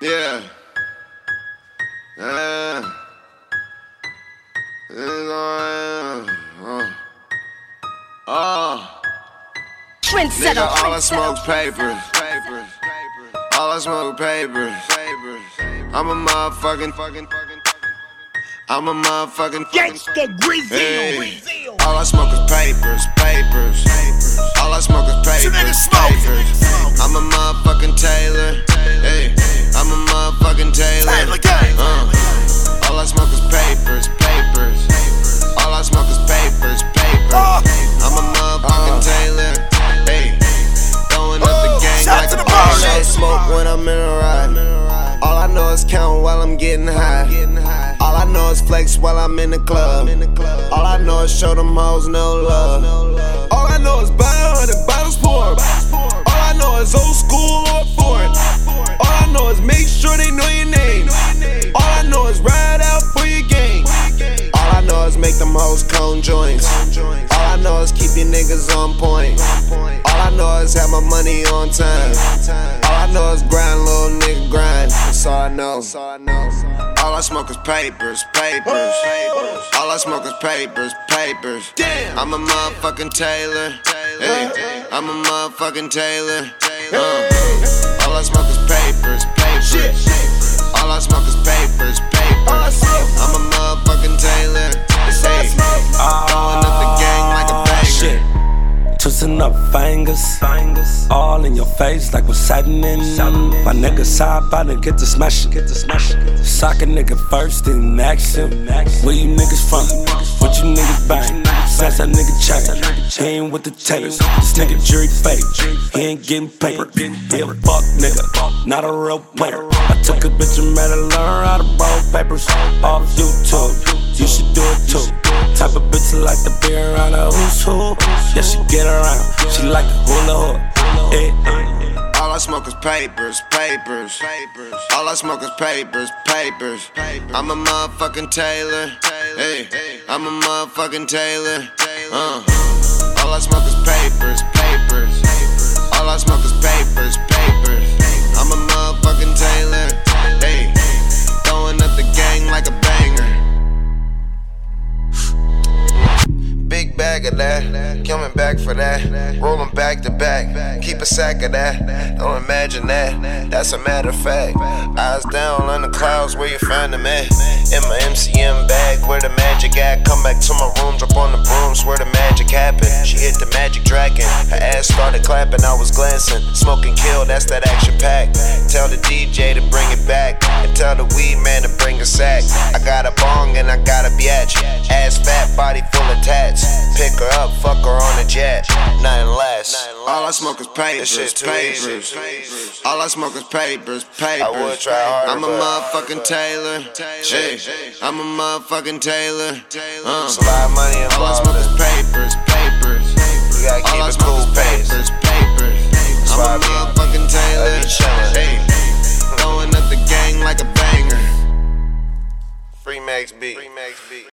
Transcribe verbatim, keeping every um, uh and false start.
Yeah. Yeah. Uh. Uh. Trendsetter. Nigga, all I smoke papers. Papers. All I smoke papers. Papers. I'm a motherfucking fucking fucking. I'm a motherfucking Gangsta Grizzly. Hey. All I smoke is papers, papers. All I smoke is papers, papers. I'm a motherfucking Taylor. Hey. I'm a motherfucking Taylor. Uh. All I smoke is papers, papers. All I smoke is papers, papers. I'm a motherfucking Taylor. Hey. Throwing up the gang like a ball. I smoke when I'm in a ride. All I know is count while I'm getting high. All I know is flex while I'm in the club. All I know is show them hoes no love. All I know is buy a hundred bottles for 'em. All I know is old school or foreign. All I know is make sure they know your name. All I know is ride out for your game. All I know is make them hoes cone joints. All I know is keep your niggas on point. All I know is have my money on time. All I know is grind, little nigga grind. That's all I know. All I smoke is papers, papers. All I smoke is papers, papers. I'm a motherfucking Taylor. Hey, I'm a motherfucking Taylor. Uh. All I smoke is papers, papers. All I smoke is papers, papers. I'm a motherfucking Taylor. Hey, throwing up the gang like a banger. Twisting up fingers, all in your face like what's happening. My nigga side by to get the smash, get the smash. Sock a nigga first in action. Where you niggas from? What you niggas bang? Since that nigga change, he ain't with the tapes. This nigga jury fake, he ain't getting paper. He a fuck nigga, not a real player. I took a bitch and made her learn how to roll papers off YouTube. You should do it too. Type of bitch like the beer around the who's who. Yeah, she get around, she like the hula hoop. Hey, hey. All I smoke is papers, papers. All I smoke is papers, papers. I'm a motherfucking Taylor. Hey, I'm a motherfucking Taylor. Uh. All I smoke is papers, papers. All I smoke is papers, papers. I'm a motherfucking Taylor. Hey, throwing up the gang like a banger. Big bag of that, coming back for that. Rolling back to back, keep a sack of that. Don't imagine that, that's a matter of fact. Eyes down on the clouds, where you find them at? In my M C M bag, where the magic at? Come back to my room, drop on the brooms, where the magic happened. She hit the magic dragon, her ass started clapping, I was glancing. Smoking kill, that's that action pack. Tell the D J to bring it back, and tell the weed man to bring a sack. I got a bong and I got a biatch. Ass fat, body full of tats. Pick her up, fuck her on a jet. Nothing less. All I smoke is papers, papers. All I smoke is papers, papers. I would try harder, I'm a motherfucking Taylor. Hey, I'm a motherfucking Taylor. Uh. It's a lot of money involved. All I smoke is papers, papers. You gotta keep it cool, papers, papers. I'm a motherfucking Taylor. Hey, throwing up the gang like a banger. Free Max B.